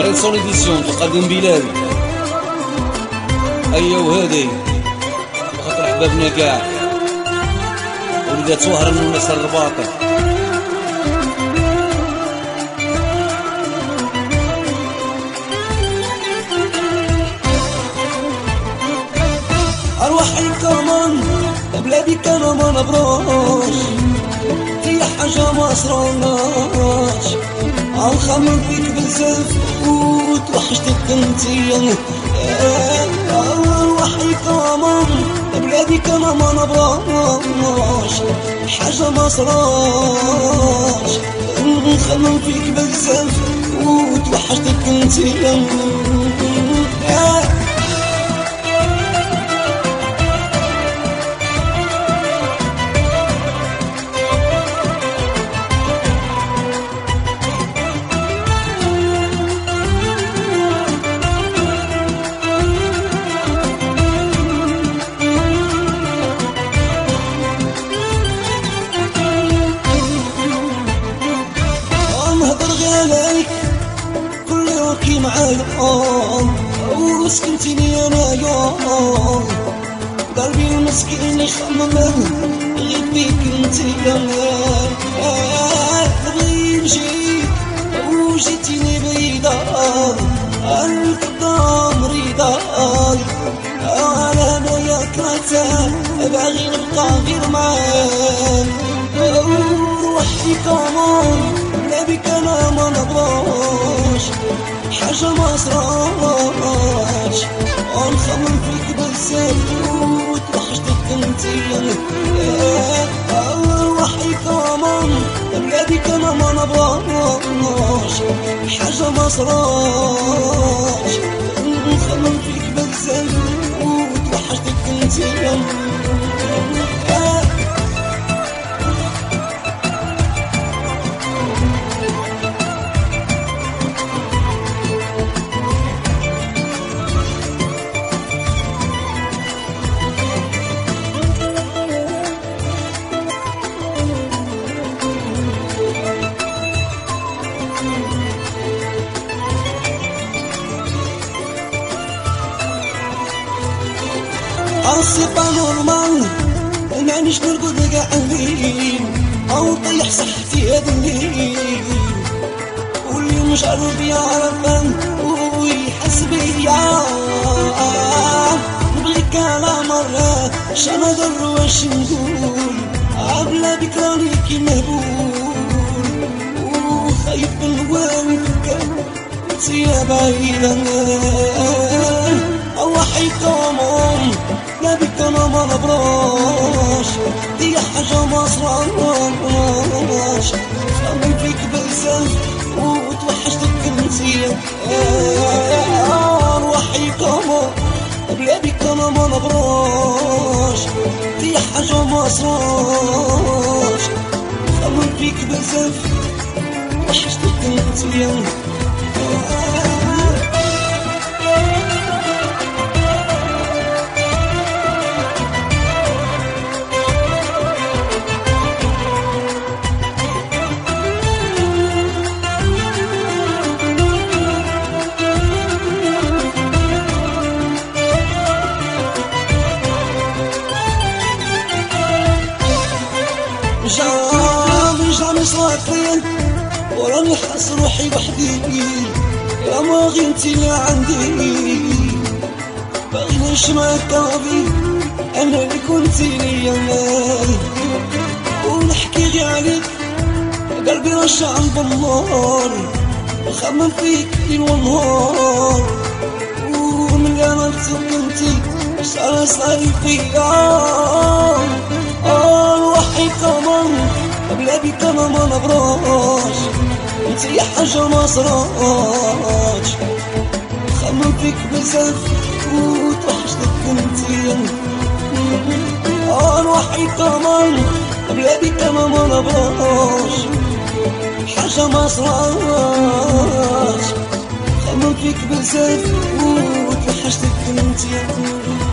ماريسون إديسيون تقدم بلادي. أيا وهادي خاطر أحبابنا كاع وليدات وهران والناس الرباطي. أرواحي كمان بلادي كان ما نبراش، هي حاجة ما صراناش. عالخمم فيك بزاف وتوحشتك انتي. أرواحي كمان بلادي كان ما نبراش، حاجة ما صراش. نخمم فيك بزاف وتوحشتك انتي. كل يوم معايا وسكنتيني انايا، قلبي المسكين يخمم غير بيك انتيا. بغي نجيك وجيتيني بعيدة، الفضا مريضة. انايا كرهتك باغي نبقى غير معاك. روحي كمان بك انا ما نبغاش، حاجة ما صراش. نخمم فيك بزاف وتوحشتك انتي. روحي كمان بلادك انا ما نبغاش، حاجة ما صراش. نخمم فيك بزاف وتوحشتك انتي. سي با نورمال مانيش نرقد كاع الليل، او طيح صحتي هاد الليل. واللي مش عارف يعرفن ويحس بيا، نبغيك على مرة شنقدر واش نقول. عبلا بك راني كي مهبول وخايف من والدك انتيا بعيدة. روحي كمان بك انا ما نبراش، دي حاجة ما صراناش. خمم فيك بزاف وتوحشتك انتي. روحي كمان بلادك انا ما نبراش، دي حاجة ما صراناش. خمم فيك بزاف وحشتك انتي. جامي صارت لي وراني حاس روحي وحدي. يا ما غنتي اللي عندي باغي نعيش معاك طابي، انا اللي كنتي ليا ونحكي غير عليك. قلبي رشع بالنار نخمم فيك ليل ونهار، ومن اللي انا تسكنتي صار فيا. روحي كمان بلادي كمان ما نبراش، انتي حاجة ما صراش. خمم فيك بزاف وتوحشتك انتي. روحي كمان بلادي كمان ما نبراش، حاجة ما صراش. خمم فيك بزاف وتوحشتك انتي.